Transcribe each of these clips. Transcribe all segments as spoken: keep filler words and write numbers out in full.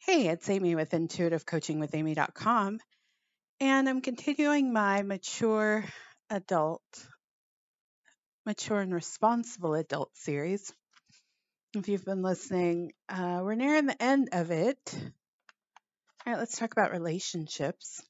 Hey, it's Amy with intuitive coaching with amy dot com, and I'm continuing my mature adult, mature and responsible adult series. If you've been listening, uh, we're nearing the end of it. All right, let's talk about relationships.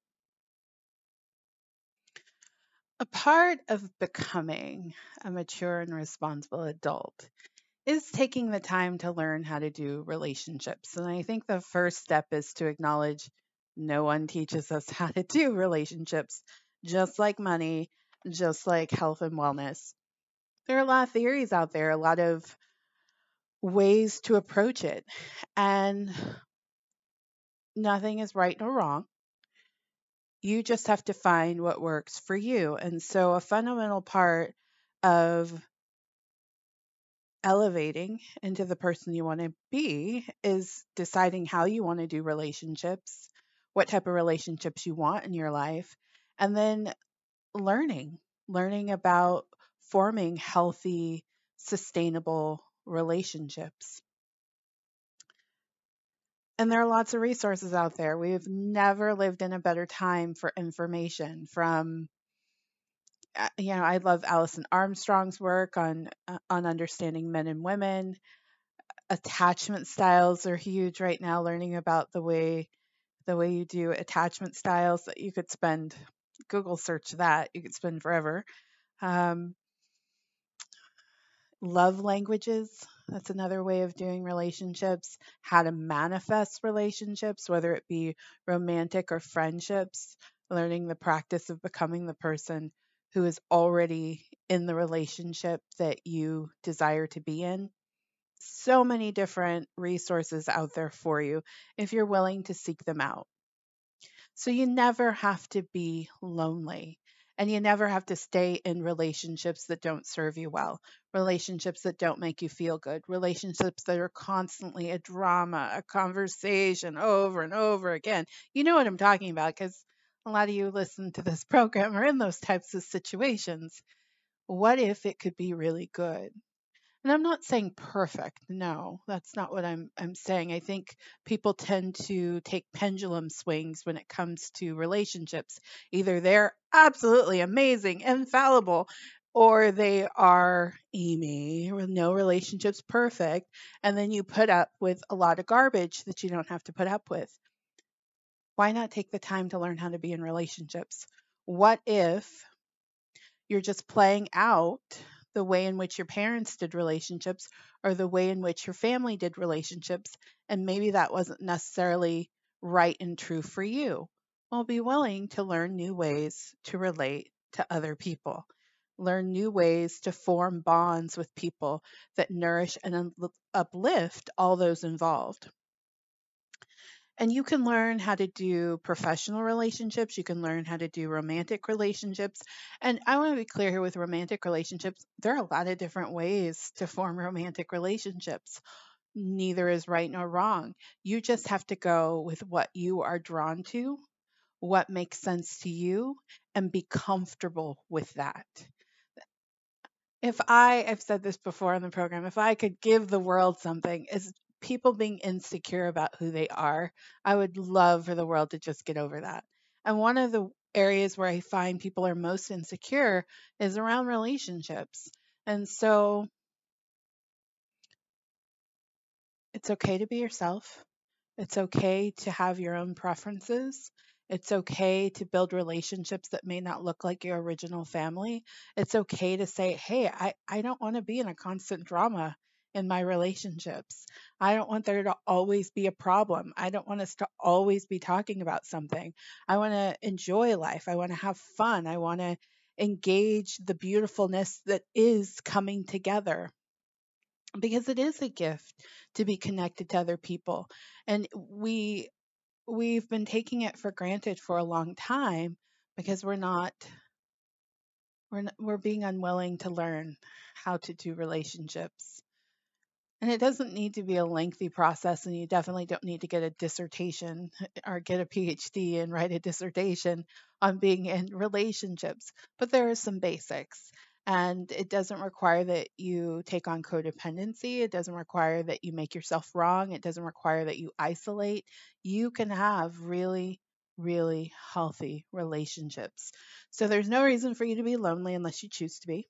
A part of becoming a mature and responsible adult is taking the time to learn how to do relationships. And I think the first step is to acknowledge no one teaches us how to do relationships, just like money, just like health and wellness. There are a lot of theories out there, a lot of ways to approach it, and nothing is right nor wrong. You just have to find what works for you. And so, a fundamental part of elevating into the person you want to be is deciding how you want to do relationships, what type of relationships you want in your life, and then learning, learning about forming healthy, sustainable relationships. And there are lots of resources out there. We've never lived in a better time for information from uh, you know, I love Alison Armstrong's work on uh, on understanding men and women. Attachment styles are huge right now, learning about the way the way you do attachment styles that you could spend Google search that you could spend forever. um, Love languages, that's another way of doing relationships. How to manifest relationships, whether it be romantic or friendships, learning the practice of becoming the person who is already in the relationship that you desire to be in. So many different resources out there for you if you're willing to seek them out. So you never have to be lonely, and you never have to stay in relationships that don't serve you well, relationships that don't make you feel good, relationships that are constantly a drama, a conversation over and over again. You know what I'm talking about because a lot of you listen to this program are in those types of situations. What if it could be really good? And I'm not saying perfect. No, that's not what I'm I'm saying. I think people tend to take pendulum swings when it comes to relationships. Either they're absolutely amazing, infallible, or they are Amy, with no relationship's perfect, and then you put up with a lot of garbage that you don't have to put up with. Why not take the time to learn how to be in relationships? What if you're just playing out the way in which your parents did relationships or the way in which your family did relationships, and maybe that wasn't necessarily right and true for you? Well, be willing to learn new ways to relate to other people. Learn new ways to form bonds with people that nourish and uplift all those involved. And you can learn how to do professional relationships. You can learn how to do romantic relationships. And I want to be clear here with romantic relationships, there are a lot of different ways to form romantic relationships. Neither is right nor wrong. You just have to go with what you are drawn to, what makes sense to you, and be comfortable with that. If I, I've said this before on the program, if I could give the world something, is people being insecure about who they are. I would love for the world to just get over that. And one of the areas where I find people are most insecure is around relationships. And so it's okay to be yourself. It's okay to have your own preferences. It's okay to build relationships that may not look like your original family. It's okay to say, hey, I, I don't want to be in a constant drama in my relationships. I don't want there to always be a problem. I don't want us to always be talking about something. I want to enjoy life. I want to have fun. I want to engage the beautifulness that is coming together, because it is a gift to be connected to other people. And we we've been taking it for granted for a long time because we're not we're not, we're being unwilling to learn how to do relationships. And it doesn't need to be a lengthy process, and you definitely don't need to get a dissertation or get a PhD and write a dissertation on being in relationships, but there are some basics. And it doesn't require that you take on codependency. It doesn't require that you make yourself wrong. It doesn't require that you isolate. You can have really, really healthy relationships. So there's no reason for you to be lonely unless you choose to be,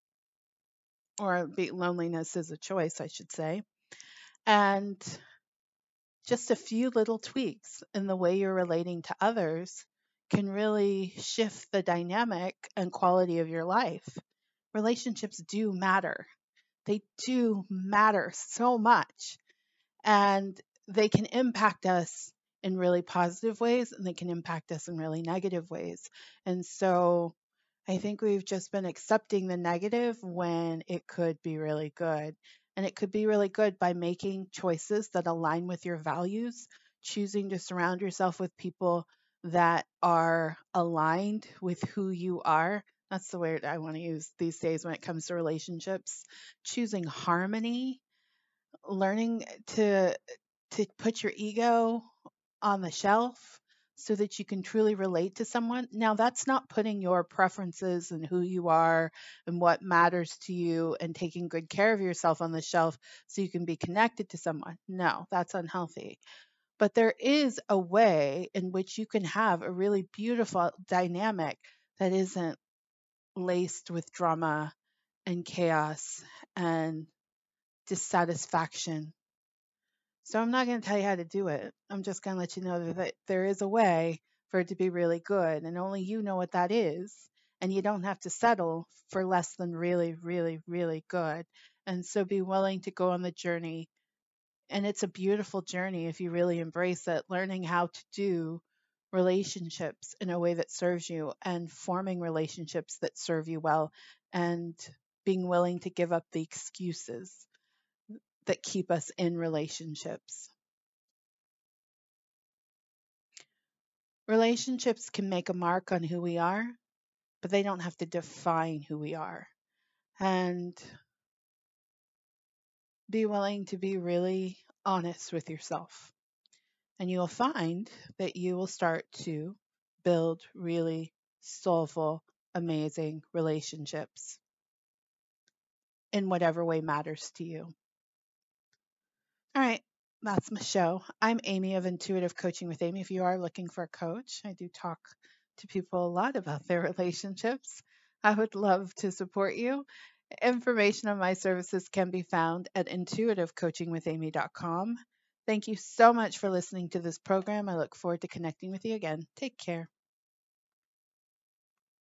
or be, loneliness is a choice, I should say. And just a few little tweaks in the way you're relating to others can really shift the dynamic and quality of your life. Relationships do matter. They do matter so much, and they can impact us in really positive ways and they can impact us in really negative ways. And so I think we've just been accepting the negative when it could be really good. And it could be really good by making choices that align with your values, choosing to surround yourself with people that are aligned with who you are. That's the word I want to use these days when it comes to relationships. Choosing harmony, learning to to put your ego on the shelf so that you can truly relate to someone. Now, that's not putting your preferences and who you are and what matters to you and taking good care of yourself on the shelf so you can be connected to someone. No, that's unhealthy. But there is a way in which you can have a really beautiful dynamic that isn't laced with drama and chaos and dissatisfaction. So I'm not going to tell you how to do it. I'm just going to let you know that there is a way for it to be really good, and only you know what that is. And you don't have to settle for less than really, really, really good. And so be willing to go on the journey. And it's a beautiful journey if you really embrace it, learning how to do relationships in a way that serves you and forming relationships that serve you well and being willing to give up the excuses that keep us in relationships. Relationships can make a mark on who we are, but they don't have to define who we are. And be willing to be really honest with yourself. And you'll find that you will start to build really soulful, amazing relationships in whatever way matters to you. All right, that's my show. I'm Amy of Intuitive Coaching with Amy. If you are looking for a coach, I do talk to people a lot about their relationships. I would love to support you. Information on my services can be found at intuitive coaching with amy dot com. Thank you so much for listening to this program. I look forward to connecting with you again. Take care.